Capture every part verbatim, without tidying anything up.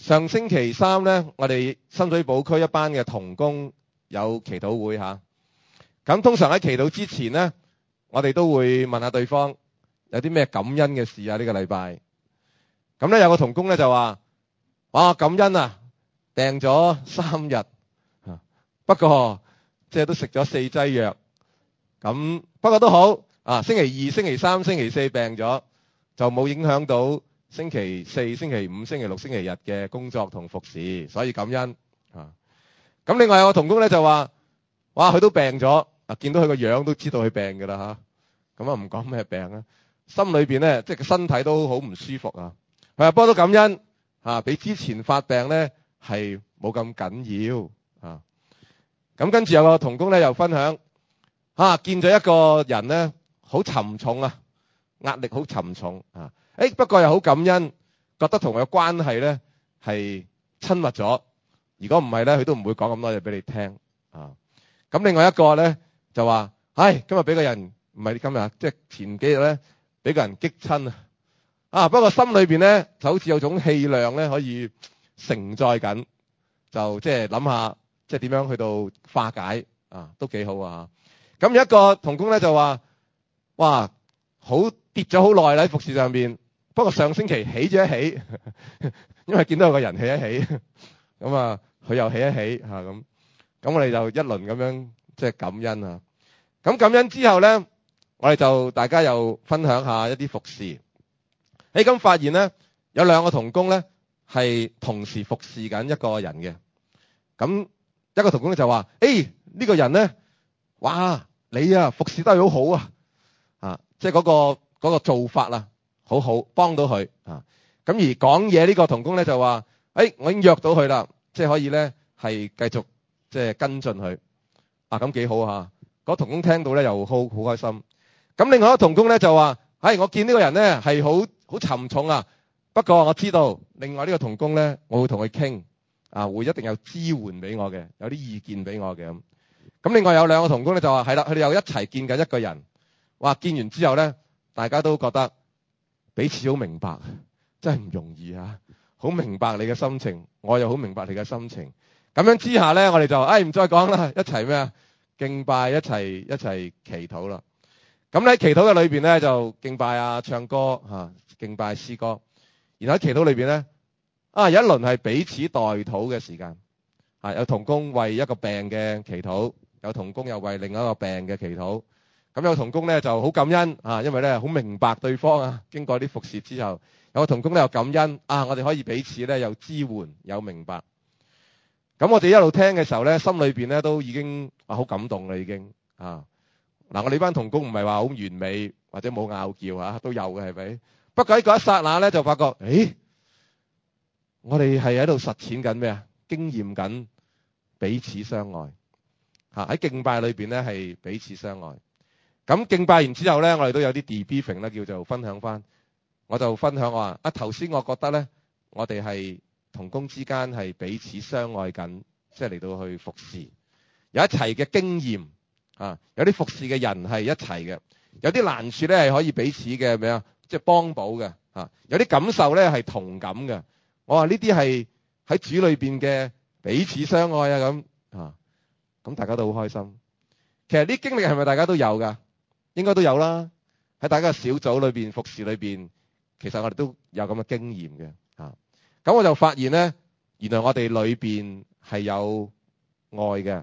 上星期三咧，我哋深水埗區一班嘅同工有祈禱會嚇。咁通常喺祈禱之前咧，我哋都會問下對方有啲咩感恩嘅事啊？呢個禮拜。咁咧有個同工咧就話：哇，感恩啊，病咗三日，不過即係都食咗四劑藥。咁不過都好啊。星期二、星期三、星期四病咗，就冇影響到星期四、星期五、星期六、星期日嘅工作同服侍，所以感恩啊。咁另外有個同工咧就話：哇，佢都病咗啊！見到佢個樣都知道佢病㗎啦嚇。咁啊唔講咩病啊，心裏邊咧即係個身體都好唔舒服啊。佢話不過都感恩啊，比之前發病咧係冇咁緊要啊。咁跟住有個同工咧又分享啊，見咗一個人咧好沉重啊，壓力好沉重啊。誒不過又好感恩，覺得同佢嘅關係咧係親密咗。如果唔係咧，佢都唔會講咁多嘢俾你聽啊。咁另外一個咧就話：唉，今日俾個人唔係今日，即係前幾日咧俾個人激親啊。啊，不過心裏邊咧就好似有種氣量咧可以承載緊，就即係諗下即係點樣去到化解啊，都幾好啊。咁有一個同工咧就話：哇，好跌咗好耐啦喺服侍上邊，不過上星期起咗一起，因為見到有個人起一起，咁啊佢又起一起嚇咁，咁我哋就一輪咁樣即係感恩啊。咁感恩之後咧，我哋就大家又分享下一啲服侍。誒咁發現咧有兩個同工咧係同時服侍緊一個人嘅。咁一個同工咧就話：誒呢個人咧，哇你啊服侍得好好啊，啊即係嗰個嗰個做法啊，好好幫到佢啊。咁而講嘢呢個同工咧就話：誒我已經約到佢啦，即係可以咧係繼續即係跟進佢啊。咁幾好嚇。嗰同工聽到咧又好好開心。咁另外一個同工咧就話：誒我見呢個人咧係好好沉重啊，不過我知道另外呢個同工咧，我會同佢傾啊，會一定有支援俾我嘅，有啲意見俾我嘅咁。咁另外有兩個同工咧就話：係啦，佢哋又一齊見緊一個人。哇！見完之後咧，大家都覺得彼此好明白，真係唔容易啊！好明白你嘅心情，我又好明白你嘅心情。咁樣之下咧，我哋就誒唔再講啦，一齊咩啊？敬拜，一齊一齊祈禱啦。咁喺祈禱嘅裏邊咧，就敬拜啊、唱歌嚇、敬拜詩歌。然後喺祈禱裏邊咧，啊有一輪係彼此代禱嘅時間，啊有同工為一個病嘅祈禱，有同工又為另一個病嘅祈禱。咁有同工咧就好感恩啊，因為咧好明白對方啊。經過啲服侍之後，有個同工咧又感恩啊，我哋可以彼此咧有支援、有明白。咁我哋一路聽嘅時候咧，心裏邊咧都已經啊好感動啦，已經啊。嗱，我哋班同工唔係話好完美或者冇拗撬嚇，都有嘅係咪？不過喺嗰一剎那咧，就發覺，誒，我哋係喺度實踐緊咩啊？經驗緊彼此相愛嚇。喺敬拜裏邊咧係彼此相愛。咁敬拜完之後咧，我哋都有啲 debriefing 咧，叫做分享翻。我就分享話啊，頭先我覺得咧，我哋係同工之間係彼此相愛緊，即係嚟到去服侍，有一齊嘅經驗啊，有啲服侍嘅人係一齊嘅，有啲難處咧係可以彼此嘅咩啊，即係幫補嘅啊，有啲感受咧係同感嘅。我話呢啲係喺主裏邊嘅彼此相愛啊，咁啊，咁大家都好開心。其實啲經歷係咪大家都有㗎？應該都有啦。喺大家嘅小組裏邊服侍裏邊，其實我哋都有咁嘅經驗嘅啊。咁我就發現咧，原來我哋裏邊係有愛嘅，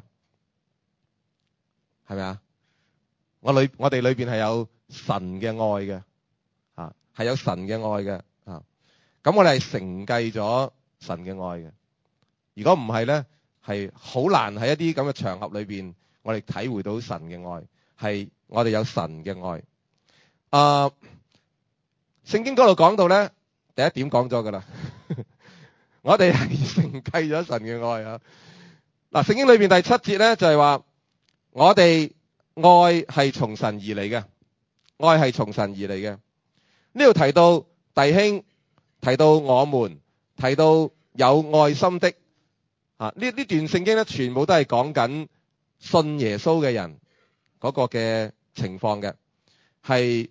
係咪啊？我裏我哋裏邊係有神嘅愛嘅，啊，係有神嘅愛嘅啊。咁我哋係承繼咗神嘅愛嘅。如果唔係咧，係好難喺一啲咁嘅場合裏邊，我哋體會到神嘅愛，係我哋有神嘅愛。啊，聖經嗰度講到咧，第一點講咗噶啦，我哋係承繼咗神嘅愛啊。嗱，聖經裏邊第七節咧就係話，我哋愛係從神而嚟嘅，愛係從神而嚟嘅。呢度提到弟兄，提到我們，提到有愛心的啊，呢呢段聖經咧全部都係講緊信耶穌嘅人嗰個嘅情況嘅，係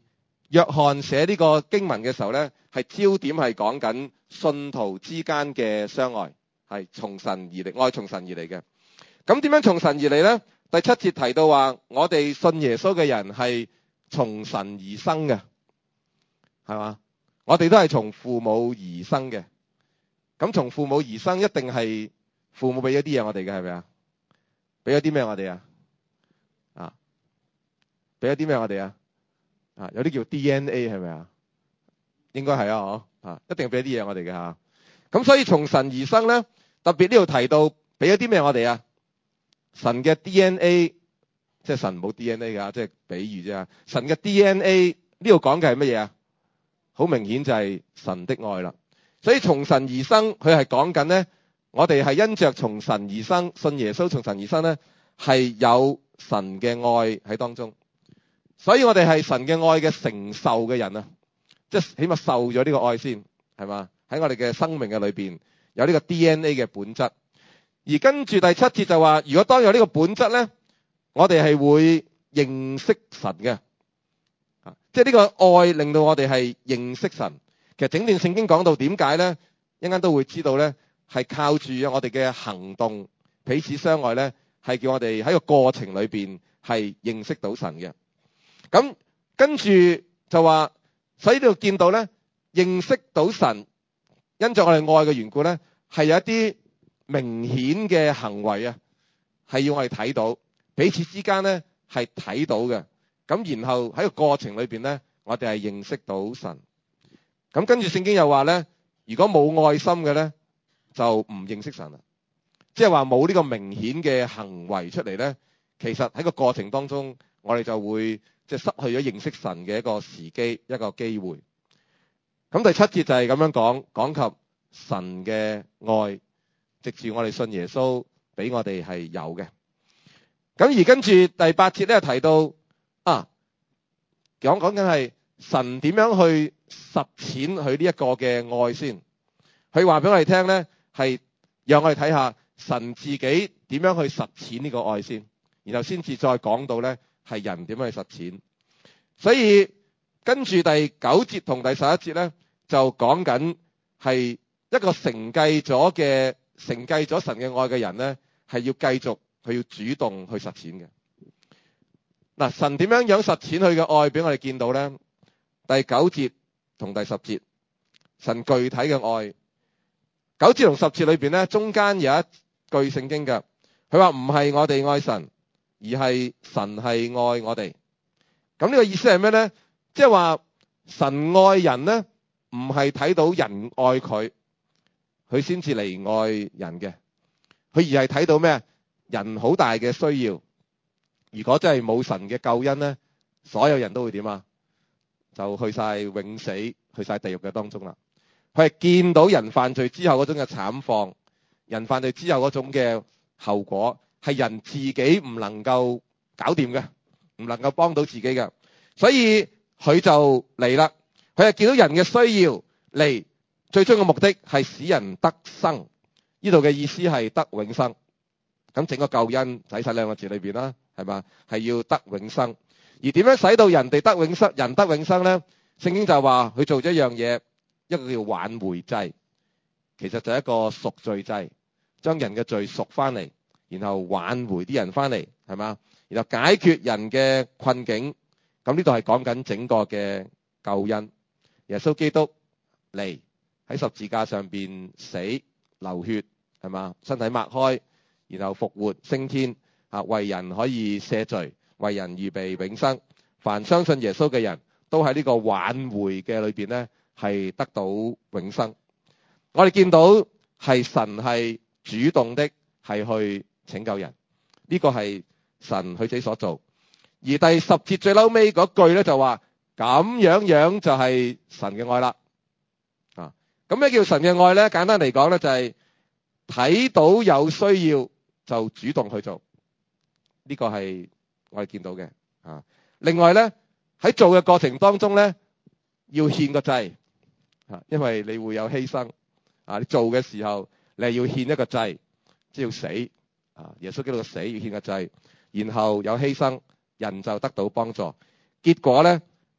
約翰寫呢個經文嘅時候咧，係焦點係講緊信徒之間嘅相愛，係從神而嚟，愛從神而嚟嘅。咁點樣從神而嚟咧？第七節提到話，我哋信耶穌嘅人係從神而生嘅，係嘛？我哋都係從父母而生嘅。咁從父母而生，一定係父母俾咗啲嘢我哋嘅，係咪啊？俾咗啲咩我哋啊？啊，俾咗啲咩我哋啊？啊，有啲叫 D N A 係咪啊？應該係啊，嗬啊，一定俾啲嘢我哋嘅吓。咁所以從神而生咧，特別呢度提到俾咗啲咩我哋啊？神嘅 D N A， 即係神冇 D N A 噶，即係比喻啫。神嘅 D N A 呢度講嘅係乜嘢啊？好明顯就係神的愛啦。所以從神而生，佢係講緊咧，我哋係因着從神而生，信耶穌從神而生咧，係有神嘅愛喺當中。所以我哋係神嘅愛嘅承受嘅人啊，即係起碼受咗呢個愛先，係嘛？喺我哋嘅生命嘅裏邊有呢個 D N A 嘅本質。而跟住第七節就話，如果當有呢個本質咧，我哋係會認識神嘅，啊，即係呢個愛令到我哋係認識神。其實整段聖經講到點解咧，一陣間都會知道咧，係靠住我哋嘅行動彼此相愛咧，係叫我哋喺個過程裏邊係認識到神嘅。咁跟住就話，所以呢度見到咧，認識到神，因着我哋愛嘅緣故咧，係有一啲明顯嘅行為啊，係要我哋睇到，彼此之間咧係睇到嘅。咁然後喺個過程裏邊咧，我哋係認識到神。咁跟住聖經又話咧，如果冇愛心嘅咧，就唔認識神啦。即係話冇呢個明顯嘅行為出嚟咧，其實喺個過程當中，我哋就會即係失去咗認識神嘅一個時機，一個機會。咁第七節就係咁樣講，講及神嘅愛，藉住我哋信耶穌，俾我哋係有嘅。咁而跟住第八節咧提到啊，講講緊係神點樣去實踐佢呢一個嘅愛先。佢話俾我哋聽咧，係讓我哋睇下神自己點樣去實踐呢個愛先，然後先至再講到咧係人點樣去實踐。所以跟住第九節同第十一節咧，就講緊係一個承繼咗嘅承繼咗神嘅愛嘅人咧，係要繼續佢要主動去實踐嘅。嗱，神點樣樣實踐佢嘅愛俾我哋見到咧？第九節同第十節，神具體嘅愛。九節同十節裏邊咧，中間有一句聖經嘅，佢話唔係我哋愛神，而係神係愛我哋。咁呢個意思係咩咧？即係話神愛人咧，唔係睇到人愛佢，佢先至嚟愛人嘅。佢而係睇到咩？人好大嘅需要。如果真係冇神嘅救恩咧，所有人都會點啊？就去晒永死，去晒地獄嘅當中啦。佢係見到人犯罪之後嗰種嘅慘況，人犯罪之後嗰種嘅後果，係人自己唔能夠搞掂嘅，唔能夠幫到自己嘅，所以佢就嚟啦。佢係見到人嘅需要嚟，最終嘅目的係使人得生。呢度嘅意思係得永生。咁整個救恩喺晒兩個字裏邊啦，係嘛？係要得永生。而點樣使到人哋得永生？人得永生咧？聖經就話佢做咗一樣嘢。一個叫挽回祭，其實就係一個贖罪祭，將人嘅罪贖翻嚟，然後挽回啲人翻嚟，係嘛？然後解決人嘅困境。咁呢度係講緊整個嘅救恩。耶穌基督嚟喺十字架上邊死流血，係嘛？身體擘開，然後復活升天，啊，為人可以赦罪，為人預備永生。凡相信耶穌嘅人都喺呢個挽回嘅裏邊咧，係得到永生。我哋見到係神係主動的，係去拯救人。呢個係神佢自己所做。而第十節最嬲尾嗰句咧就話，咁樣樣就係神嘅愛啦。啊，咁咩叫神嘅愛咧？簡單嚟講咧就係睇到有需要就主動去做。呢個係我哋見到嘅。啊，另外咧喺做嘅過程當中咧，要獻個祭。因為你會有犧牲啊！你做嘅時候，你係要獻一個祭，即係要死啊！耶穌基督嘅死要獻個祭，然後有犧牲，人就得到幫助。結果咧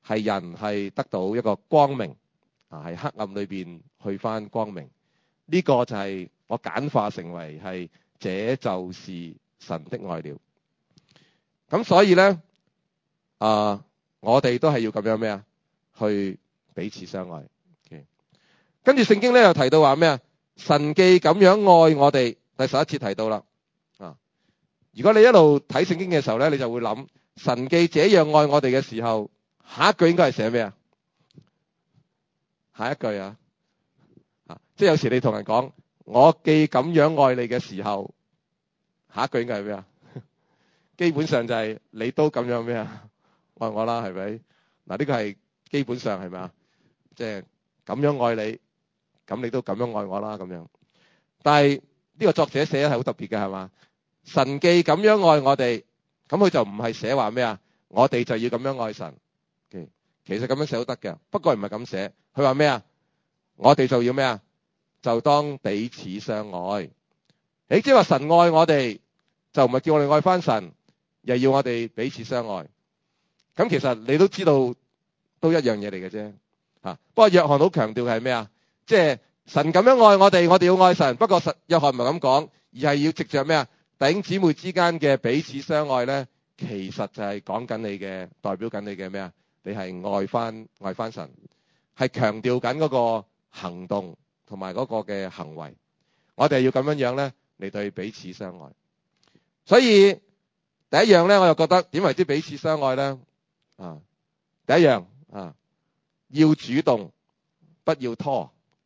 係人係得到一個光明啊，係黑暗裏邊去返光明。呢、這個就係我簡化成為係，這就是神的愛了。咁所以咧啊，我哋都係要咁樣咩啊？去彼此相愛。Okay. 跟住聖經咧又提到話咩啊？神既咁樣愛我哋，第十一節提到啦。啊，如果你一路睇聖經嘅時候咧，你就會諗，神既這樣愛我哋嘅時候，下一句應該係寫咩啊？下一句啊，啊，即係有時你同人講，我既咁樣愛你嘅時候，下一句應該係咩啊？基本上就係你都咁樣咩啊？愛我啦，係咪？嗱，呢個係基本上係咪啊？即係咁樣愛你，咁你都咁樣愛我啦，咁樣。但係呢個作者寫係好特別嘅，係嘛？神既咁樣愛我哋，咁佢就唔係寫話咩啊？我哋就要咁樣愛神。其實咁樣寫都得嘅，不過唔係咁寫。佢話咩啊？我哋就要咩啊？就當彼此相愛。你即係話神愛我哋，就唔係叫我哋愛翻神，又要我哋彼此相愛。咁其實你都知道，都一樣嘢嚟嘅啫。吓，不過約翰好強調係咩啊？即係神咁樣愛我哋，我哋要愛神。不過實約翰唔係咁講，而係要藉着咩啊？弟兄姊妹之間嘅彼此相愛咧，其實就係講緊你嘅，代表緊你嘅咩啊？你係愛翻愛翻神，係強調緊嗰個行動同埋嗰個嘅行為。我哋要咁樣樣咧嚟對彼此相愛。所以第一樣咧，我又覺得點為之彼此相愛咧？啊，第一樣啊，要主動，不要拖，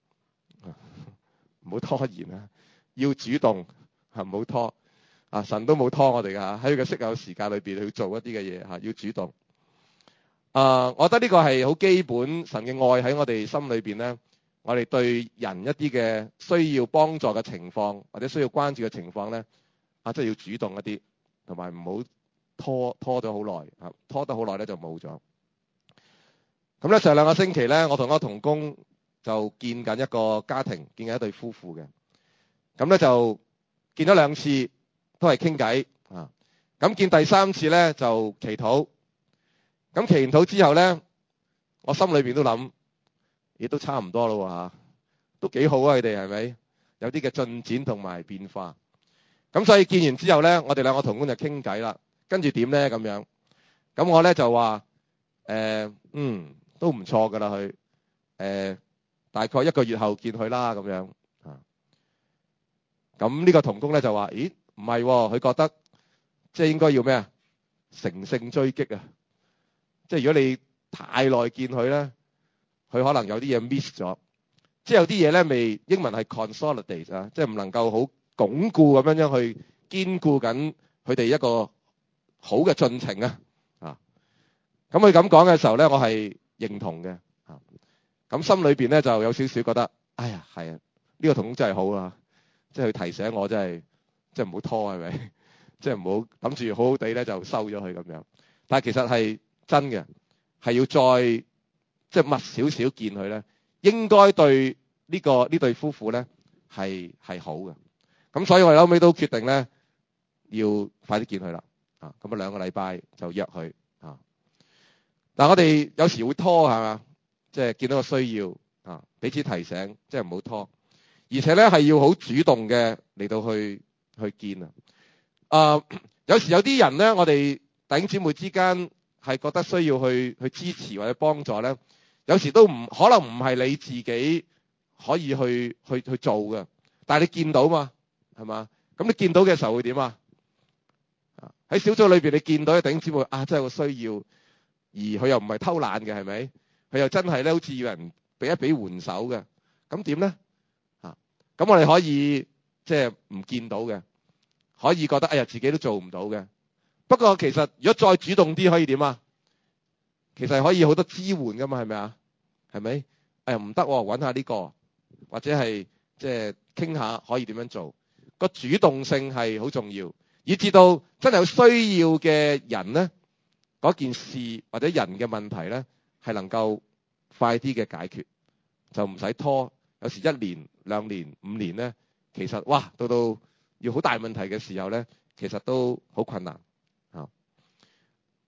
唔好拖延啊！要主動，係唔好拖啊！神都冇拖我哋噶，喺佢嘅適有時間裏邊去做一啲嘅嘢吓，要主動。啊，我覺得呢個係好基本，神嘅愛喺我哋心裏邊咧，我哋對人一啲嘅需要幫助嘅情況或者需要關注嘅情況咧，啊，即係要主動一啲，同埋唔好拖拖咗好耐啊，拖得好耐咧就冇咗。咁咧上兩個星期咧，我同個同工就見緊一個家庭，見緊一對夫婦嘅。咁咧就見咗兩次，都係傾偈啊。咁見第三次咧就祈禱。咁祈完禱之後咧，我心裏邊都諗，亦都差唔多咯吓，都幾好啊！佢哋係咪有啲嘅進展同埋變化？咁所以見完之後咧，我哋兩個同工就傾偈啦。跟住點咧咁樣？咁我咧就話，誒、呃，嗯，都唔錯噶啦，佢，誒、呃，大概一個月後見佢啦，咁樣啊。咁呢個同工咧就話，咦，唔係喎，佢覺得即係應該要咩啊？乘勝追擊啊！即係如果你太耐見佢咧，佢可能有啲嘢 miss 咗，即係有啲嘢咧未，英文係 consolidate 啊，即係唔能夠好鞏固咁樣樣去堅固緊佢哋一個好嘅進程啊。啊，咁佢咁講嘅時候咧，我係認同嘅。啊，咁心裏邊咧就有少少覺得，哎呀，係啊，呢個同工真係好啊，即係佢提醒我真係，即係唔好拖係咪？即係唔好諗住好好地咧就收咗佢咁樣。但係其實係真嘅，係要再即係密少少見佢咧，應該對呢個呢對夫婦咧係係好嘅。咁所以我哋後尾都決定咧要快啲見佢啦。啊，咁啊兩個禮拜就約佢啊。但係我哋有時會拖係嘛，即係見到個需要啊，彼此提醒，即係唔好拖。而且咧係要好主動嘅嚟到去去見啊。啊，有時有啲人咧，我哋弟兄姊妹之間係覺得需要去去支持或者幫助咧，有時都唔可能唔係你自己可以去去去做嘅，但係你見到嘛，係嘛？咁你見到嘅時候會點啊？喺小組裏邊你見到嘅弟兄姊妹啊，真係個需要，而佢又唔係偷懶嘅，係咪？佢又真係咧，好似要人俾一俾援手嘅，咁點咧？啊，咁我哋可以即係唔見到嘅，可以覺得哎呀自己都做唔到嘅。不過其實如果再主動啲可以點啊？其實可以好多支援噶嘛，係咪啊？係咪？哎呀唔得，揾下呢個，或者係即係傾下可以點樣做？個主動性係好重要，以至到真係有需要嘅人咧，嗰件事或者人嘅問題咧，係能夠快啲嘅解決，就唔使拖。有時一年、兩年、五年咧，其實哇，到到要好大問題嘅時候咧，其實都好困難。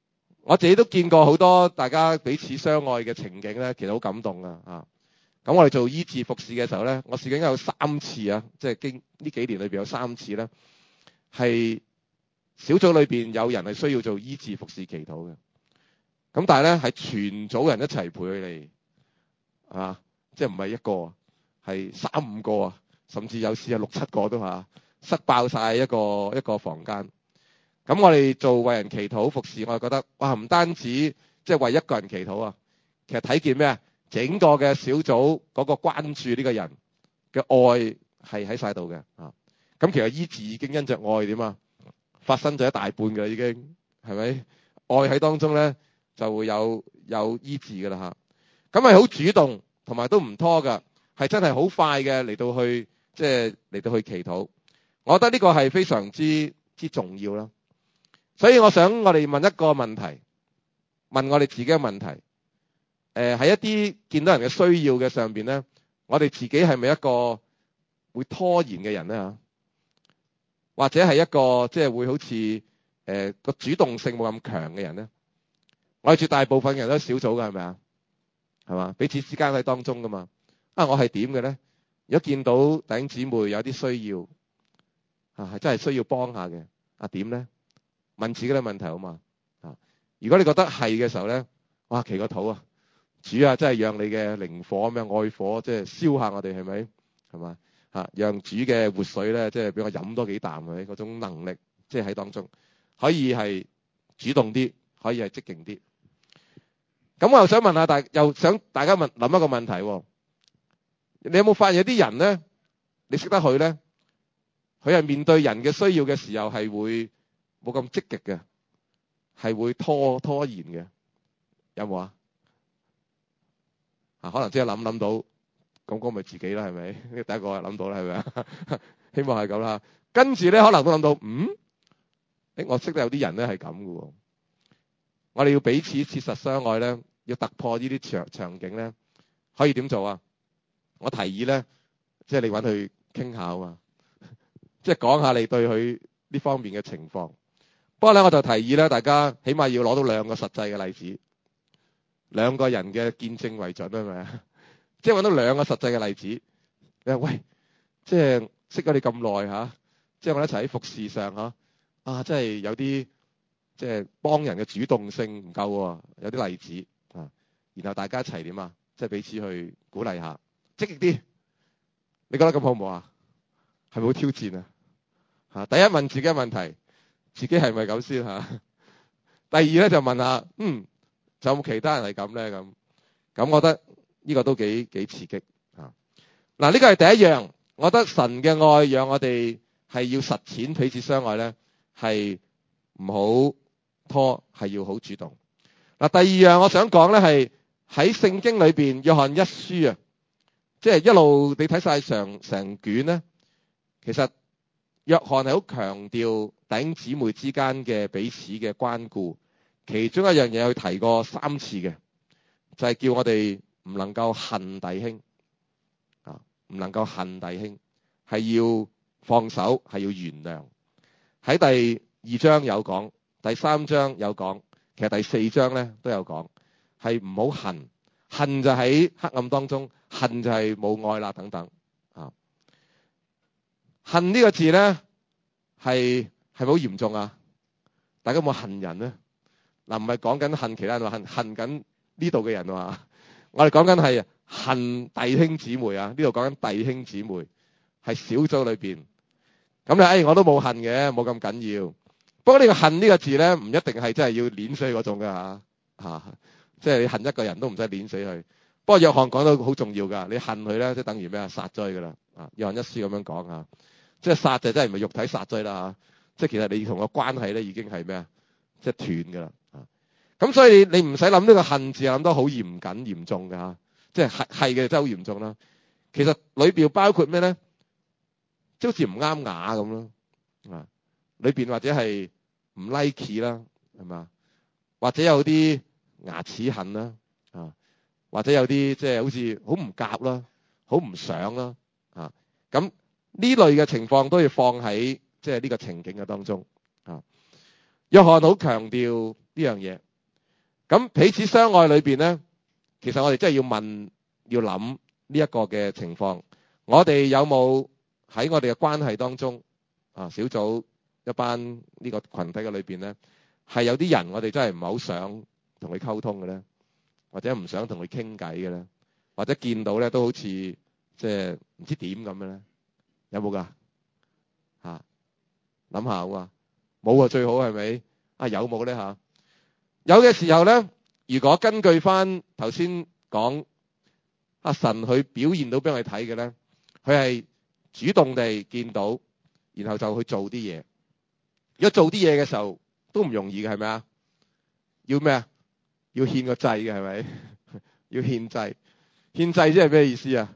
我自己都見過好多大家彼此相愛嘅情景咧，其實好感動啊！啊，咁我哋做醫治服侍嘅時候咧，我試過有三次啊，即係經呢幾年裏邊有三次咧，係小組裏邊有人係需要做醫治服侍祈禱嘅。咁但係咧係全組人一齊陪佢哋，啊，即係唔係一個，係三五個啊，甚至有時係六七個都嚇，塞爆晒一個一個房間。咁我哋做為人祈禱服侍，我係覺得哇，唔單止即係為一個人祈禱啊，其實睇見咩啊？整個嘅小組嗰個關注呢個人嘅愛係喺晒度嘅啊。咁其實醫治已經因着愛點啊，發生咗一大半嘅已經，係咪？愛喺當中咧就會有有醫治㗎啦嚇。咁係好主動，同埋都唔拖㗎，係真係好快嘅嚟到去即係嚟到去祈禱。我覺得呢個係非常之之重要啦。所以我想我哋問一個問題，問我哋自己嘅問題。誒、呃、喺一啲見到人嘅需要嘅上邊咧，我哋自己係咪一個會拖延嘅人咧嚇？或者係一個即係、就是、會好似誒個主動性冇咁強嘅人咧？我哋絕大部分人都係小組㗎，係咪啊？係嘛？彼此之間喺當中㗎嘛。啊，我係點嘅咧？如果見到弟兄姊妹有啲需要啊，係真係需要幫下嘅，啊點咧？問自己嘅問題好嘛？啊，如果你覺得係嘅時候咧，哇，祈個禱啊，主啊，真係讓你嘅靈火咁樣愛火，即係燒下我哋，係咪？係嘛？嚇，讓主嘅活水咧，即係俾我飲多幾啖，係咪？嗰種能力，即係喺當中，可以係主動啲，可以係積極啲。咁我又想問下大，又想大家問諗一個問題喎。你有冇發現有啲人咧，你識得佢咧，佢係面對人嘅需要嘅時候係會冇咁積極嘅，係會拖拖延嘅，有冇啊？啊，可能即係諗諗到，咁講咪自己啦，係咪？呢第一個諗到啦，係咪啊？希望係咁啦。跟住咧，可能都諗到，嗯，誒，我識得有啲人咧係咁嘅喎。我哋要彼此切實相愛咧，要突破呢啲場場景咧，可以點做啊？我提議咧，即係你揾佢傾下啊嘛，即係講下你對佢呢方面嘅情況。不過咧，我就提議咧，大家起碼要攞到兩個實際嘅例子，兩個人嘅見證為準啊，係咪啊？即係揾到兩個實際嘅例子。你話喂，即係識咗你咁耐嚇，即係我哋一齊喺服侍上嚇，啊，真係有啲即係幫人嘅主動性唔夠喎，有啲例子啊。然後大家一齊點啊？即係彼此去鼓勵下，積極啲。你覺得咁好唔好啊？係咪好挑戰啊？嚇，第一問自己嘅問題。自己係咪咁先嚇？第二咧就問下，嗯，仲有冇其他人係咁咧？咁咁，我覺得呢個都幾幾刺激嚇。嗱，呢個係第一樣，我覺得神嘅愛讓我哋係要實踐彼此相愛咧，係唔好拖，係要好主動。嗱，第二樣我想講咧係喺聖經裏邊約翰一書啊，即係一路你睇晒成成卷咧，其實約翰係好強調弟兄姊妹之間嘅彼此嘅關顧，其中一樣嘢佢提過三次嘅，就係叫我哋唔能夠恨弟兄啊，唔能夠恨弟兄，係要放手，係要原諒。喺第二章有講，第三章有講，其實第四章咧都有講，係唔好恨，恨就喺黑暗當中，恨就係冇愛啦等等啊。恨呢個字咧係係咪好嚴重啊？大家有冇恨人咧？嗱，唔係講緊恨其他人，恨恨緊呢度嘅人啊！我哋講緊係恨弟兄姊妹啊！呢度講緊弟兄姊妹係小組裏邊。咁你誒我都冇恨嘅，冇咁緊要。不過呢個恨呢個字咧，唔一定係真係要碾死嗰種㗎嚇嚇，即係你恨一個人都唔使碾死佢。不過約翰講到好重要㗎，你恨佢咧，即係等於咩啊？殺咗佢㗎啦！啊，約翰一書咁樣講啊。即係殺就真係唔係肉體殺罪啦嚇，即係其實你同個關係咧已經係咩啊？即係斷㗎啦啊！咁所以你唔使諗呢個恨字，諗得好嚴謹嚴重㗎嚇，即係係係嘅真係好嚴重啦。其實裏邊包括咩咧？即係好似唔啱牙咁咯啊！裏邊或者係唔 like 啦，係嘛？或者有啲牙齒痕啦啊，或者有啲即係好似好唔夾啦，好唔想啦啊咁。呢類嘅情況都要放喺即係呢個情景嘅當中啊。約翰好強調呢樣嘢， 咁彼此相愛裏邊咧，其實我哋真係要問，要諗呢一個嘅情況。我哋有冇喺我哋嘅關係當中啊，小組一班呢個群體嘅裏邊咧，係有啲人我哋真係唔係好想同佢溝通嘅咧，或者唔想同佢傾偈嘅咧，或者見到咧都好似即係唔知點咁嘅咧，有冇㗎？嚇，諗下好嘛？冇啊，最好係咪？啊，有冇咧嚇？有嘅時候咧，如果根據翻頭先講阿神佢表現到俾我哋睇嘅咧，佢係主動地見到，然後就去做啲嘢。如果做啲嘢嘅時候都唔容易嘅，係咪啊？要咩啊？要獻個祭嘅，係咪？要獻祭，獻祭即係咩意思啊？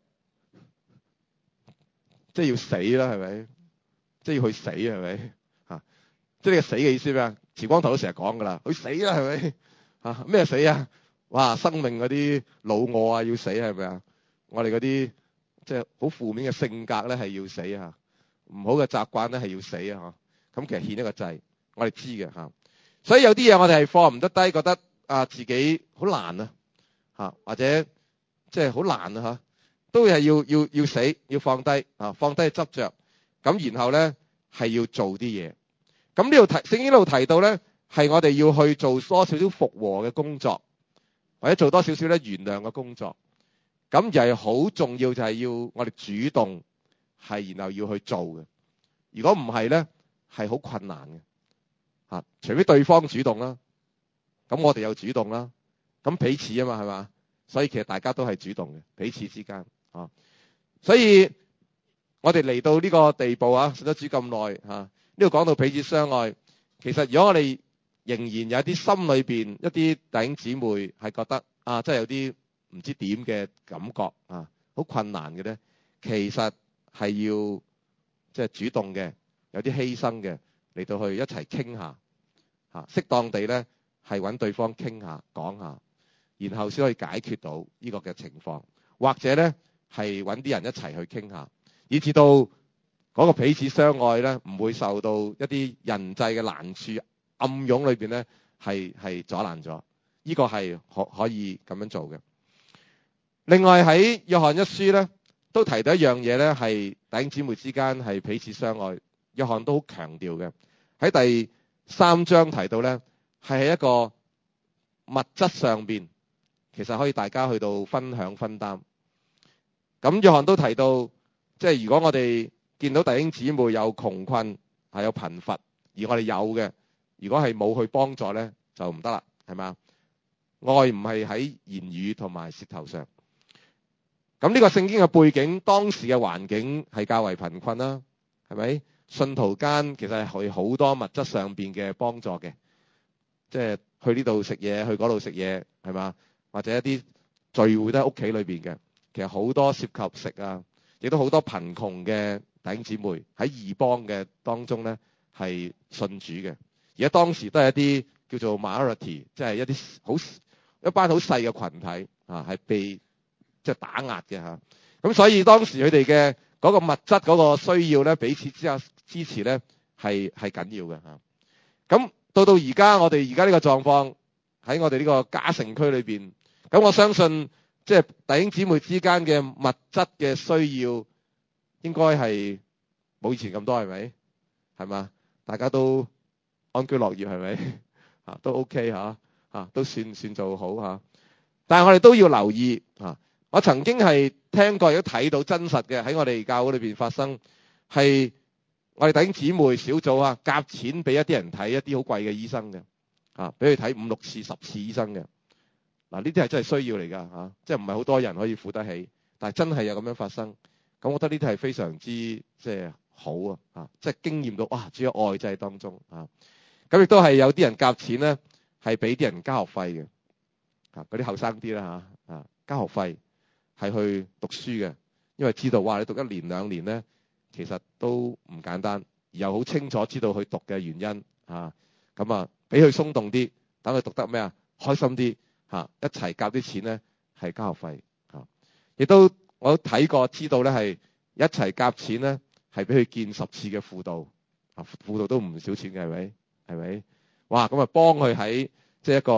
即係要死啦，係咪？即係要去死，係咪？嚇！即係呢個死嘅意思咩啊？慈光頭都成日講噶啦，去死啦，係咪？嚇！咩死啊？哇！生命嗰啲老我啊，要死係咪啊？我哋嗰啲即係好負面嘅性格咧，係要死啊！唔好嘅習慣咧，係要死啊！嚇！咁其實獻一個祭，我哋知嘅嚇。所以有啲嘢我哋係放唔得低，覺得啊自己好難啊嚇，或者即係好難啊嚇，都係要要要死，要放低啊，放低執着，咁然後咧係要做啲嘢。咁呢度提聖經呢度提到咧，係我哋要去做多少少復和嘅工作，或者做多少少咧原諒嘅工作。咁而係好重要，就係要我哋主動係，然後要去做嘅。如果唔係咧，係好困難嘅嚇。除非對方主動啦，咁我哋又主動啦，咁彼此啊嘛，係嘛？所以其實大家都係主動嘅，彼此之間啊。所以我哋嚟到呢個地步啊，信咗主咁耐嚇。呢度講到彼此相愛，其實如果我哋仍然有啲心裏邊一啲弟兄姊妹係覺得啊，真係有啲唔知點嘅感覺啊，好困難嘅咧，其實係要即係主動嘅，有啲犧牲嘅嚟到去一齊傾下嚇，適當地咧係揾對方傾下講下，然後先可以解決到呢個嘅情況，或者咧係揾啲人一齊去傾下，以至到嗰個彼此相愛咧，唔會受到一啲人際嘅難處暗湧裏邊咧，係係阻攔咗。呢個係可可以咁樣做嘅。另外喺約翰一書咧，都提到一樣嘢咧，係弟兄姊妹之間係彼此相愛。約翰都好強調嘅。喺第三章提到咧，係喺一個物質上邊，其實可以大家去到分享分擔。咁約翰都提到，即係如果我哋見到弟兄姊妹有窮困，係有貧乏，而我哋有嘅，如果係冇去幫助咧，就唔得啦，係嘛？愛唔係喺言語同埋舌頭上。咁呢個聖經嘅背景，當時嘅環境係較為貧困啦，係咪？信徒間其實係去好多物質上邊嘅幫助嘅，即係去呢度食嘢，去嗰度食嘢，係嘛？或者一啲聚會都喺屋企裏邊嘅，其實好多涉及食啊，亦都好多貧窮嘅弟兄姊妹喺異邦嘅當中咧係信主嘅，而家當時都係一啲叫做 minority，即係一啲好一班好細嘅群體啊，係被即係打壓嘅嚇。咁所以當時佢哋嘅嗰個物質嗰個需要咧，彼此之間支持咧係係緊要嘅嚇。咁到到而家我哋而家呢個狀況喺我哋呢個嘉城區裏邊，咁我相信即係弟兄姊妹之間嘅物質嘅需要應該係冇以前咁多，係咪？係嘛？大家都安居樂業，係咪？嚇都 OK 嚇嚇，都算算做好嚇。但係我哋都要留意嚇。我曾經係聽過亦都睇到真實嘅喺我哋教會裏邊發生，係我哋弟兄姊妹小組啊，夾錢俾一啲人睇一啲好貴嘅醫生嘅，啊，俾佢睇五六次、十次醫生嘅。嗱，呢啲係真係需要嚟㗎嚇，即係唔係好多人可以負得起，但係真係有咁樣發生。咁我覺得呢啲係非常之即係好啊，啊，即係經驗到哇，主要愛就喺當中啊。咁亦都係有啲人夾錢咧，係俾啲人交學費嘅，啊，嗰啲後生啲啦嚇，啊，交學費。係去讀書嘅，因為知道哇，你讀一年兩年咧，其實都唔簡單，而又好清楚知道佢讀嘅原因啊，咁啊，俾佢鬆動啲，等佢讀得咩啊，開心啲嚇，一齊夾啲錢咧係交學費嚇，亦都我睇過知道咧係一齊夾錢咧係俾佢見十次嘅輔導啊，輔導都唔少錢嘅，係咪？係咪？哇，咁啊幫佢喺即係一個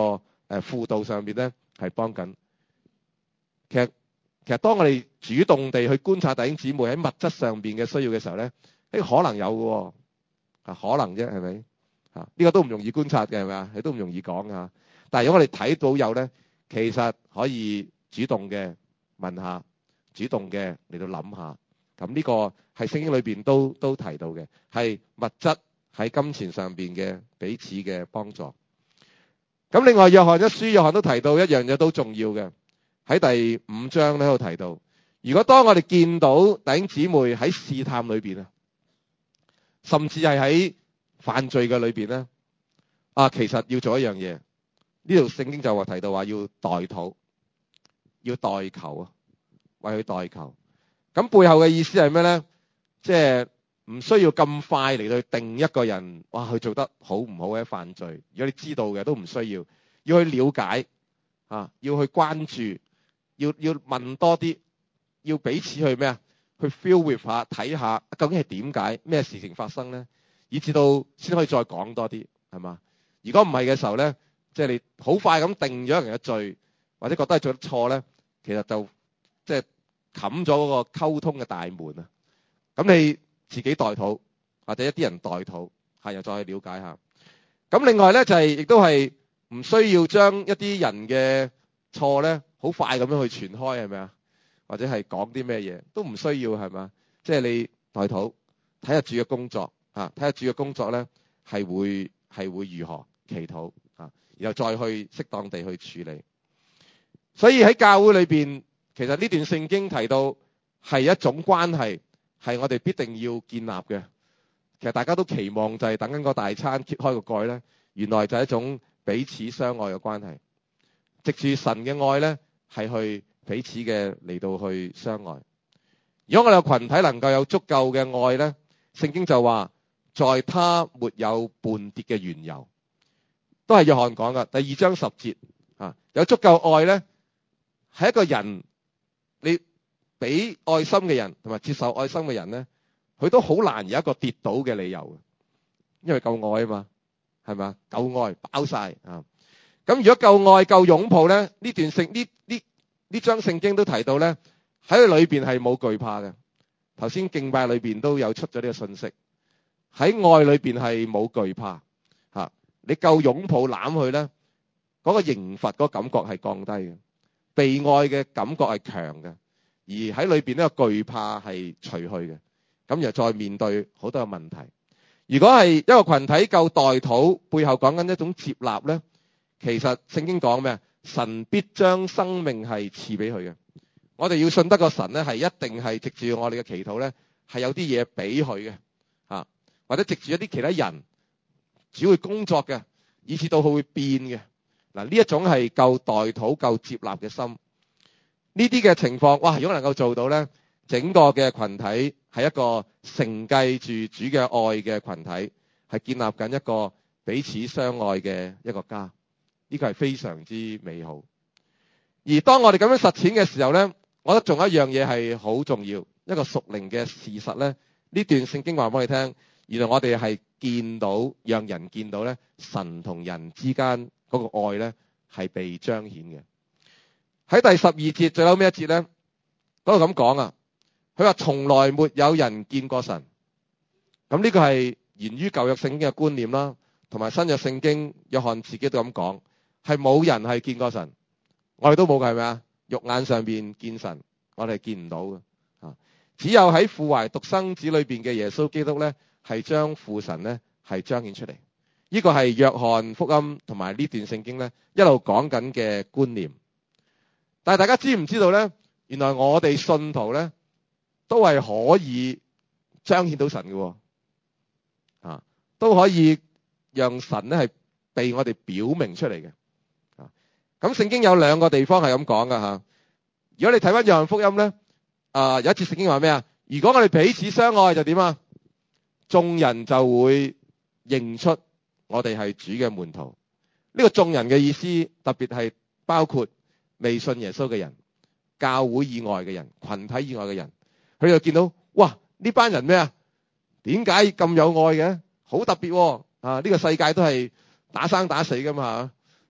誒輔導上邊咧係幫緊。其實其實當我哋主動地去觀察弟兄姊妹喺物質上邊嘅需要嘅時候咧，呢個可能有嘅，啊可能啫，係咪？啊呢個都唔容易觀察嘅，係咪啊？你都唔容易講啊。但係如果我哋睇到有咧，其實可以主動嘅問下，主動嘅嚟到諗下。咁呢個係聖經裏邊都都提到嘅，係物質喺金錢上邊嘅彼此嘅幫助。咁另外約翰一書，約翰都提到一樣嘢都重要嘅，喺第五章咧喺度提到，如果當我哋見到弟兄姊妹喺試探裏邊啊，甚至係喺犯罪嘅裏邊咧，啊其實要做一樣嘢，呢度聖經就話提到話要代禱，要代求啊，為佢代求。咁背後嘅意思係咩咧？即係唔需要咁快嚟到定一個人，哇佢做得好唔好嘅犯罪。如果你知道嘅都唔需要，要去了解啊，要去關注，要要問多啲，要彼此去咩啊？去 feel with 下，睇下究竟係點解咩事情發生咧，以至到先可以再講多啲，係嘛？如果唔係嘅時候咧，即係你好快咁定咗人嘅罪，或者覺得係做得錯咧，其實就即係冚咗嗰個溝通嘅大門啊！咁你自己代禱，或者一啲人代禱，係又再去了解下。咁另外咧就係亦都係唔需要將一啲人嘅錯咧，好快咁樣去傳開，係咪啊？或者係講啲咩嘢都唔需要，係嘛？即係你代禱，睇下主嘅工作啊，睇下主嘅工作咧係會係會如何祈禱啊，然後再去適當地去處理。所以喺教會裏邊，其實呢段聖經提到係一種關係，係我哋必定要建立嘅。其實大家都期望就係等緊個大餐揭開個蓋咧，原來就係一種彼此相愛嘅關係。藉住神嘅愛咧，係去彼此嘅嚟到去相愛。如果我哋個群體能夠有足夠嘅愛咧，聖經就話在他沒有絆跌嘅緣由，都係約翰講噶，第二章十節啊，有足夠愛咧，係一個人你俾愛心嘅人同埋接受愛心嘅人咧，佢都好難有一個跌倒嘅理由，因為夠愛啊嘛，係咪？夠愛包晒啊！咁如果夠愛夠擁抱咧，呢段聖呢呢呢章聖經都提到咧，喺佢裏邊係冇懼怕嘅。頭先敬拜裏邊都有出咗呢個信息，喺愛裏邊係冇懼怕吓。你夠擁抱攬佢咧，嗰個刑罰嗰個感覺係降低嘅，被愛嘅感覺係強嘅，而喺裏邊呢個懼怕係除去嘅。咁又再面對好多嘅問題。如果係一個群體夠代禱，背後講緊一種接納咧，其實聖經講咩啊？神必將生命係賜俾佢嘅。我哋要信得個神咧，係一定係藉住我哋嘅祈禱咧，係有啲嘢俾佢嘅嚇，或者藉住一啲其他人只會工作嘅，以至到佢會變嘅。嗱，呢一種係夠代禱、夠接納嘅心。呢啲嘅情況，哇！如果能夠做到咧，整個嘅群體係一個承繼住主嘅愛嘅群體，係建立緊一個彼此相愛嘅一個家。呢個係非常之美好。而當我哋咁樣實踐嘅時候咧，我覺得仲有一樣嘢係好重要，一個屬靈嘅事實咧。呢段聖經話俾你聽，原來我哋係見到，讓人見到咧，神同人之間嗰個愛咧係被彰顯嘅。喺第十二節最後尾一節咧，嗰度咁講啊，佢話從來沒有人見過神。咁呢個係源於舊約聖經嘅觀念啦，同埋新約聖經約翰自己都咁講，係冇人係見過神。我哋都冇嘅，係咪啊？肉眼上邊見神，我哋係見唔到嘅。啊，只有喺父懷獨生子裏邊嘅耶穌基督咧，係將父神咧係彰顯出嚟。呢個係約翰福音同埋呢段聖經咧一路講緊嘅觀念。但係大家知唔知道咧？原來我哋信徒咧都係可以彰顯到神嘅，啊，都可以讓神咧係被我哋表明出嚟嘅。咁聖經有兩個地方係咁講噶吓。如果你睇翻約翰福音咧，啊有一節聖經話咩啊？如果我哋彼此相愛就點啊？眾人就會認出我哋係主嘅門徒。呢個眾人嘅意思特別係包括未信耶穌嘅人、教會以外嘅人、群體以外嘅人，佢就見到哇呢班人咩啊？點解咁有愛嘅？好特別喎！啊呢個世界都係打生打死噶嘛，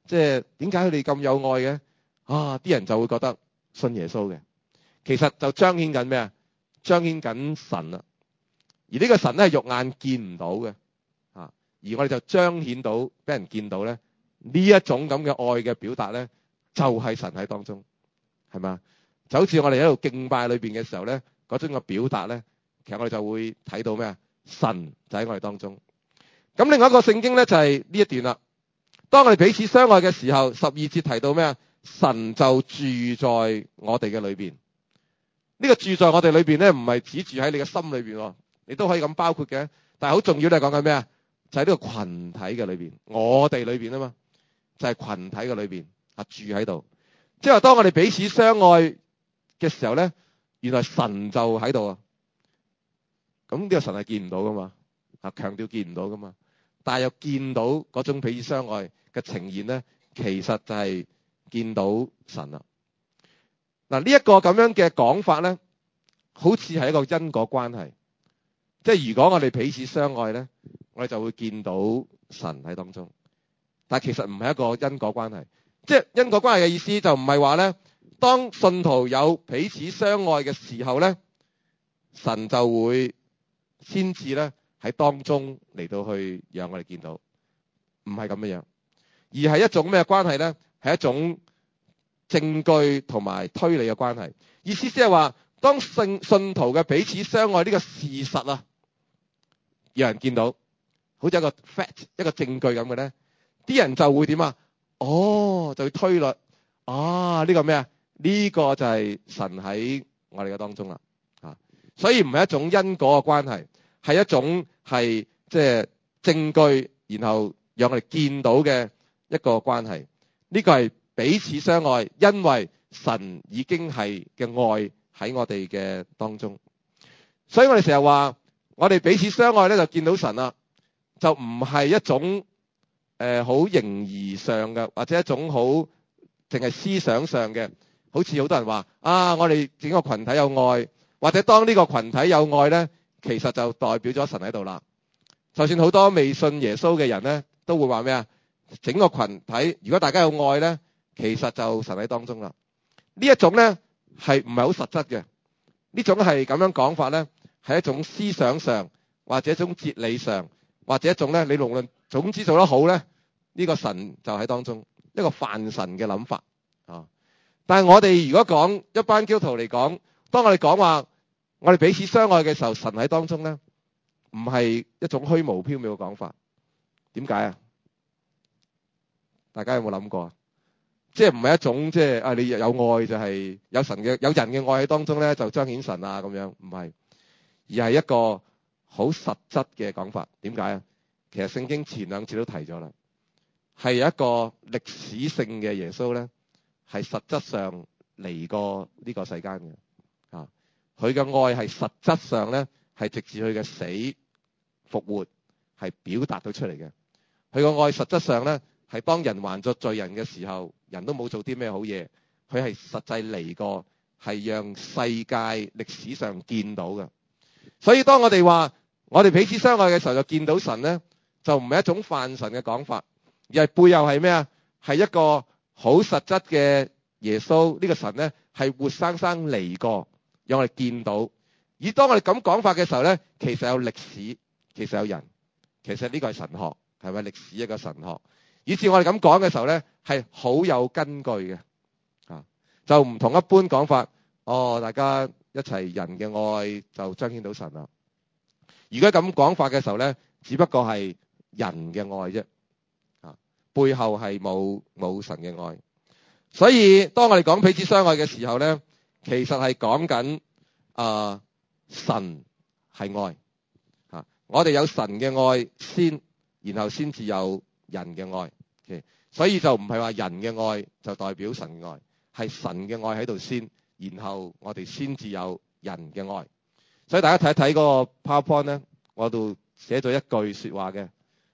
即係點解佢哋咁有愛嘅？啊，啲人就會覺得信耶穌嘅，其實就彰顯緊咩啊？彰顯緊神啊！而呢個神咧係肉眼見唔到嘅，啊！而我哋就彰顯到俾人見到咧，呢一種咁嘅愛嘅表達咧，就係神喺當中，係嘛？就好似我哋喺度敬拜裏邊嘅時候咧，嗰種嘅表達咧，其實我哋就會睇到咩啊？神就喺我哋當中。咁另外一個聖經咧就係呢一段啦。當我哋彼此相愛嘅時候，十二節提到咩啊？神就住在我哋嘅裏邊。呢個住在我哋裏邊咧，唔係只住喺你嘅心裏邊，你都可以咁包括嘅。但係好重要咧，講緊咩啊？就喺呢個群體嘅裏邊，我哋裏邊啊嘛，就係群體嘅裏邊啊，住喺度。即係話當我哋彼此相愛嘅時候咧，原來神就喺度啊。咁呢個神係見唔到噶嘛？啊，強調見唔到噶嘛？但係又見到嗰種彼此相愛嘅呈現咧，其實就係見到神啊。嗱，呢一個咁樣嘅講法咧，好似係一個因果關係。即係如果我哋彼此相愛咧，我哋就會見到神喺當中。但係其實唔係一個因果關係。即係因果關係嘅意思就唔係話咧，當信徒有彼此相愛嘅時候咧，神就會先至咧喺當中嚟到去讓我哋見到，唔係咁樣樣，而係一種咩關係咧？係一種證據同埋推理嘅關係。意思即係話，當信信徒嘅彼此相愛呢個事實啊，有人見到，好似一個 fact 一個證據咁嘅咧，啲人就會點啊？哦，就會推論啊，呢個咩啊？呢個就係神喺我哋嘅當中啦。啊，所以唔係一種因果嘅關係，係一種係即係證據，然後讓我哋見到嘅一個關係。呢個係彼此相愛，因為神已經係嘅愛喺我哋嘅當中。所以我哋成日話，我哋彼此相愛咧就見到神啦，就唔係一種誒好形而上嘅，或者一種好淨係思想上嘅。好似好多人話啊，我哋整個群體有愛，或者當呢個群體有愛咧，其實就代表咗神喺度啦。就算好多未信耶穌嘅人咧，都會話咩啊？整個群體如果大家有愛咧，其實就神喺當中啦。呢一種咧係唔係好實質嘅？呢種係咁樣講法咧，係一種思想上，或者一種哲理上，或者一種咧，你無論總之做得好咧，呢個神就喺當中，一個泛神嘅諗法啊。但係我哋如果講一班基督徒嚟講，當我哋講話我哋彼此相愛嘅時候，神喺當中咧，唔係一種虛無縹緲嘅講法。點解啊？大家有冇諗過啊？即係唔係一種即係啊？你有愛就係有神嘅有人嘅愛喺當中咧，就彰顯神啊咁樣，唔係，而係一個好實質嘅講法。點解啊？其實聖經前兩次都提咗啦，係一個歷史性嘅耶穌咧，係實質上嚟過呢個世間嘅啊。佢嘅愛係實質上咧，係直至佢嘅死復活係表達到出嚟嘅。佢嘅愛實質上咧，係當人還作罪人嘅時候，人都冇做啲咩好嘢，佢係實際嚟過，係讓世界歷史上見到嘅。所以當我哋話我哋彼此相愛嘅時候，就見到神咧，就唔係一種泛神嘅講法，而係背後係咩啊？係一個好實質嘅耶穌，呢個神咧係活生生嚟過，讓我哋見到。而當我哋咁講法嘅時候咧，其實有歷史，其實有人，其實呢個係神學，係咪歷史一個神學？以至我哋咁講嘅時候咧，係好有根據嘅，啊，就唔同一般講法。哦，大家一齊人嘅愛就彰顯到神啦。如果咁講法嘅時候咧，只不過係人嘅愛啫，啊，背後係冇冇神嘅愛。所以當我哋講彼此相愛嘅時候咧，其實係講緊啊神係愛，啊，我哋有神嘅愛先，然後先至有人嘅愛。Okay? 所以就唔係話人嘅愛就代表神嘅愛，係神嘅愛喺度先，然後我哋先至有人嘅愛。所以大家睇一睇嗰個 PowerPoint 咧，我度寫咗一句說話嘅，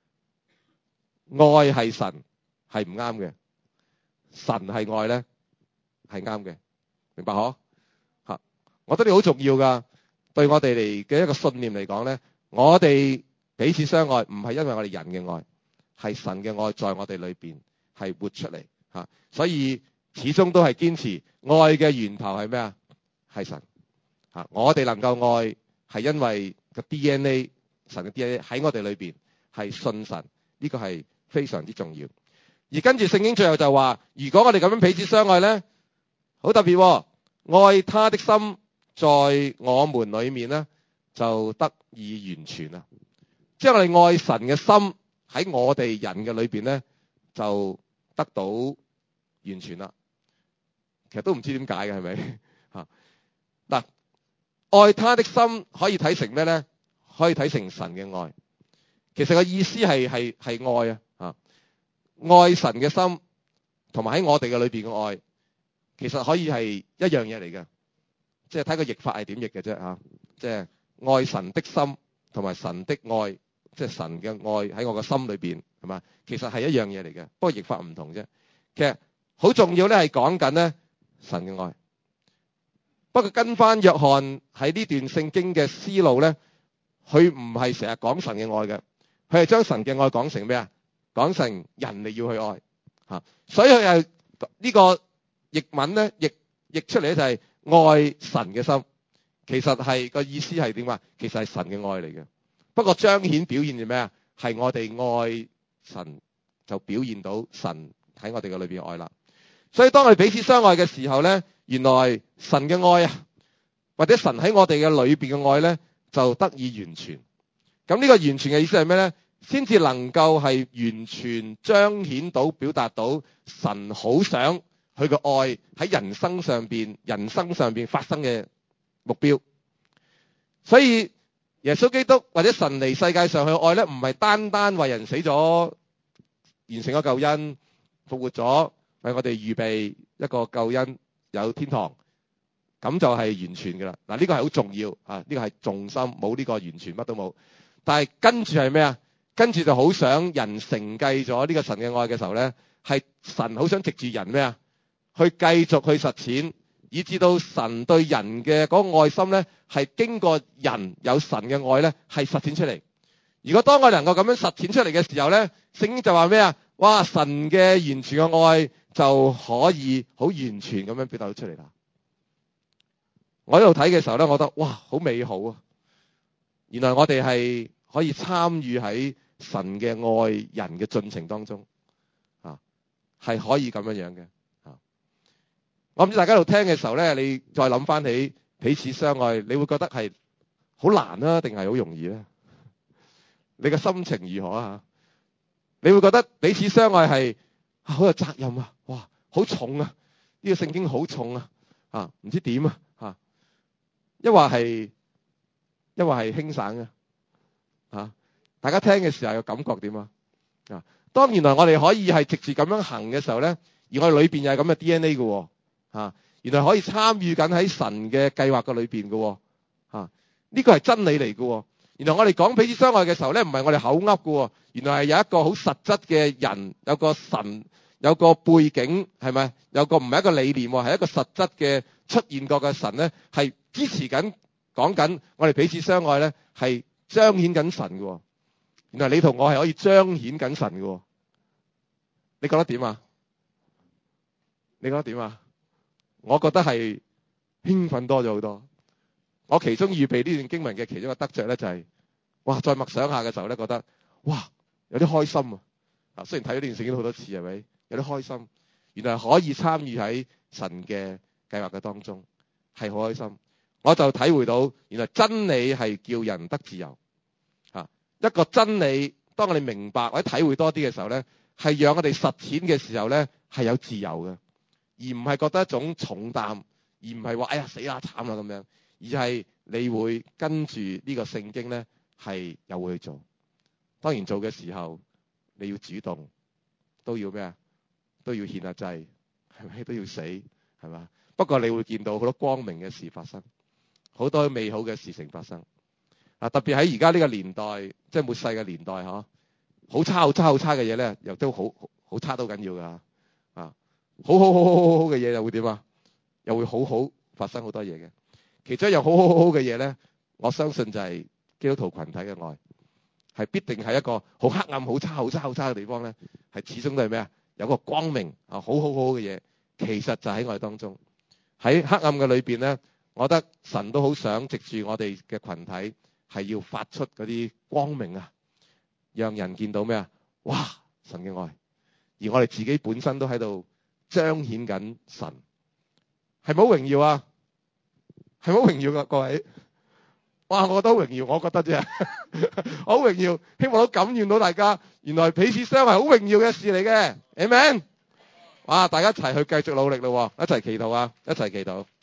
愛係神係唔啱嘅，神係愛咧係啱嘅，明白嗬？吓，我覺得呢好重要噶，對我哋嚟嘅一個信念嚟講咧，我哋彼此相愛唔係因為我哋人嘅愛。係神嘅愛在我哋裏邊， 係活出嚟嚇。所以始終都係堅持愛嘅源頭係咩啊？係神嚇。我哋能夠愛係因為個 D N A， 神嘅 D N A 喺我哋裏邊係信神，呢個係非常之重要。而跟住聖經最後就話，如果我哋咁樣彼此相愛咧，好特別喎，愛他的心在我們裏面咧就得以完全啦。即係我哋愛神嘅心喺我哋人嘅裏邊咧就得到完全啦。其實都唔知點解嘅係咪嚇？嗱，愛他的心可以睇成咩咧？可以睇成神嘅愛。其實個意思係係係愛啊嚇。愛神嘅心同埋喺我哋嘅裏邊嘅愛，其實可以係一樣嘢嚟嘅。即係睇個譯法係點譯嘅啫嚇。即係愛神的心同埋神的愛，即係神嘅愛喺我嘅心裏邊係嘛？其實係一樣嘢嚟嘅，不過譯法唔同啫。其實好重要咧，係講緊咧神嘅愛。不過跟翻約翰喺呢段聖經嘅思路咧，佢唔係成日講神嘅愛嘅，佢係將神嘅愛講成咩啊？講成人哋要去愛嚇，所以佢係呢個譯文咧，譯譯出嚟咧就係愛神嘅心。其實係個意思係點啊？其實係神嘅愛嚟嘅。不過彰顯表現係咩啊？係我哋愛神，就表現到神喺我哋嘅裏邊愛啦。所以當我哋彼此相愛嘅時候咧，原來神嘅愛啊，或者神喺我哋嘅裏邊嘅愛咧，就得以完全。咁呢個完全嘅意思係咩咧？先至能夠係完全彰顯到、表達到神好想佢嘅愛喺人生上邊、人生上邊發生嘅目標。所以耶穌基督或者神嚟世界上去愛咧，唔係單單為人死咗、完成咗救恩、復活咗，為我哋預備一個救恩有天堂，咁就係完全噶啦。嗱，呢個係好重要啊！呢個係重心，冇呢個完全乜都冇。但係跟住係咩啊？跟住就好想人承繼咗呢個神嘅愛嘅時候咧，係神好想藉住人咩啊？去繼續去實踐，以至到神對人嘅嗰個愛心咧，係經過人有神嘅愛咧，係實踐出嚟。如果當我能夠咁樣實踐出嚟嘅時候咧，聖經就話咩啊？哇！神嘅完全嘅愛就可以好完全咁樣表達到出嚟啦。我喺度睇嘅時候咧，我覺得哇，好美好啊！原來我哋係可以參與喺神嘅愛人嘅進程當中，啊，係可以咁樣樣嘅，啊。我唔知大家喺度聽嘅時候咧，你再諗翻起彼此相愛，你會覺得係好難啊，定係好容易咧？你嘅心情如何啊？你會覺得彼此相愛係好有責任啊？哇，好重啊！呢個聖經好重啊！啊，唔知點啊？吓，一話係一話係輕省嘅，吓。大家聽嘅時候嘅感覺點啊？啊，當原來我哋可以係直住咁樣行嘅時候咧，而我哋裏邊又係咁嘅 D N A 嘅，吓，原來可以參與緊喺神嘅計劃嘅裏邊嘅，吓，呢個係真理嚟嘅。原來我哋講彼此相愛嘅時候咧，唔係我哋口噏嘅，原來係有一個好實質嘅人，有個神，有個背景，係咪？有個唔係一個理念，係一個實質嘅出現過嘅神咧，係支持緊講緊我哋彼此相愛咧，係彰顯緊神嘅。原來你同我係可以彰顯緊神嘅，你覺得點啊？你覺得點啊？我覺得係興奮多咗好多。我其中預備呢段經文嘅其中一個得着咧，就係，哇！再默想下嘅時候咧，覺得哇有啲開心啊！啊，雖然睇咗呢段聖經好多次，係咪有啲開心？原來可以參與喺神嘅計劃嘅當中，係好開心。我就體會到，原來真理係叫人得自由。一個真理，當我哋明白或者體會多啲嘅時候咧，係讓我哋實踐嘅時候咧係有自由嘅，而唔係覺得一種重擔，而唔係話哎呀死啦慘啦咁樣，而係你會跟住呢個聖經咧係又會去做。當然做嘅時候你要主動，都要咩啊？都要獻下祭，係咪都要死係嘛？不過你會見到好多光明嘅事發生，好多美好嘅事情發生。啊！特別喺而家呢個年代，即係末世嘅年代，嗬，好差、好差、好差嘅嘢咧，又都好好差都緊要噶。啊，好好好好好好嘅嘢又會點啊？又會好好發生好多嘢嘅。其中一樣好好好好嘅嘢咧，我相信就係基督徒群體嘅愛，係必定係一個好黑暗、好差、好差、好差嘅地方咧，係始終都係咩啊？ 有個光明啊，好好好嘅嘢，其實就喺我哋當中。喺黑暗嘅裏邊咧，我覺得神都好想藉住我哋嘅群體係要發出嗰啲光明啊，讓人見到咩啊？哇！神嘅愛，而我哋自己本身都喺度彰顯緊神，係咪好榮耀啊？係咪好榮耀噶各位？哇！我覺得好榮耀，我覺得啫，好榮耀，希望都感染到大家，原來彼此相愛係好榮耀嘅事嚟嘅，Amen。哇！大家一齊去繼續努力咯，一齊祈禱啊，一齊祈禱。